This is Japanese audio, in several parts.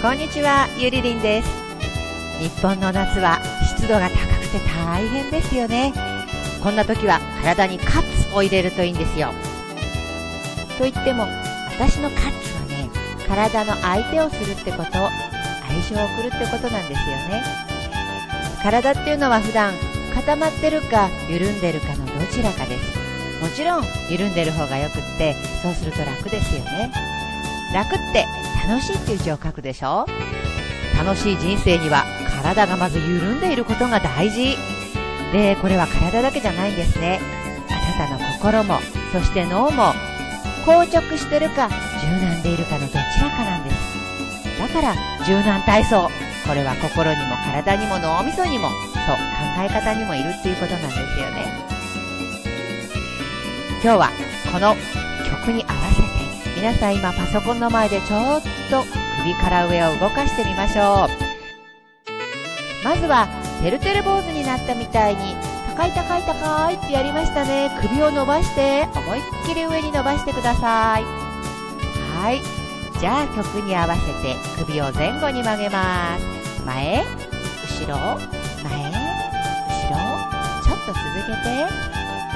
こんにちは、ゆりりんです。日本の夏は湿度が高くて大変ですよね。こんな時は体にカッツを入れるといいんですよ。と言っても、私のカッツはね、体の相手をするってこと、愛情を送るってことなんですよね。体っていうのは普段固まってるか緩んでるかのどちらかです。もちろん緩んでる方がよくって、そうすると楽ですよね。楽って楽しいっていう字を書くでしょ。楽しい人生には体がまず緩んでいることが大事で、これは体だけじゃないんですね。あなたの心も、そして脳も硬直してるか柔軟でいるかのどちらかなんです。だから柔軟体操、これは心にも体にも脳みそにも、そう考え方にもいるっていうことなんですよね。今日はこの曲に合わせて、皆さん今パソコンの前でちょっと首から上を動かしてみましょう。まずはてるてる坊主になったみたいに高い高い高いってやりましたね。首を伸ばして思いっきり上に伸ばしてください。はい、じゃあ曲に合わせて首を前後に曲げます。前、後ろ、前、後ろ、ちょっと続けて。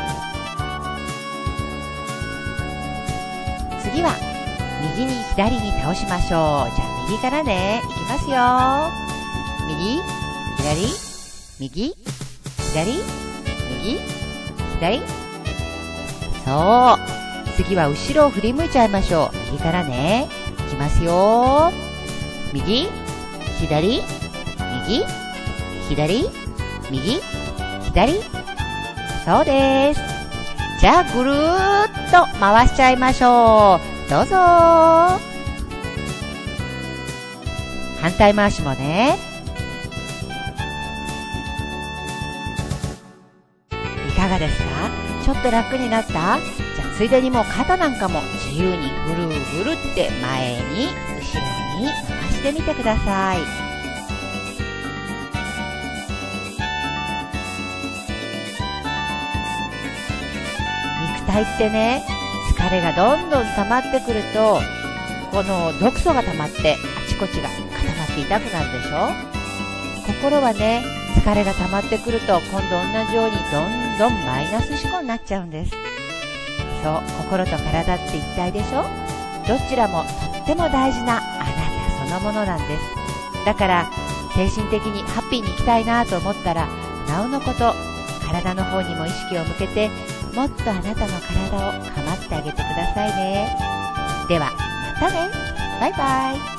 次は右に左に倒しましょう。じゃあ右からね、いきますよ。右、左、右、左、右、左。そう。次は後ろを振り向いちゃいましょう。右からね、いきますよ。右、左、右、左、右、左。そうです。じゃあぐるーっと回しちゃいましょう。どうぞ。反対回しもね。いかがですか？ちょっと楽になった？じゃあついでにもう肩なんかも自由にぐるぐるって前に後ろに回してみてください。肉体ってね、疲れがどんどん溜まってくると、この毒素が溜まってあちこちが固まって痛くなるでしょ。心はね、疲れが溜まってくると今度同じようにどんどんマイナス思考になっちゃうんです。そう、心と体って一体でしょ。どちらもとっても大事なあなたそのものなんです。だから精神的にハッピーに生きたいなと思ったら、なおのこと体の方にも意識を向けて、もっとあなたの体を構ってあげてくださいね。ではまたね。バイバイ。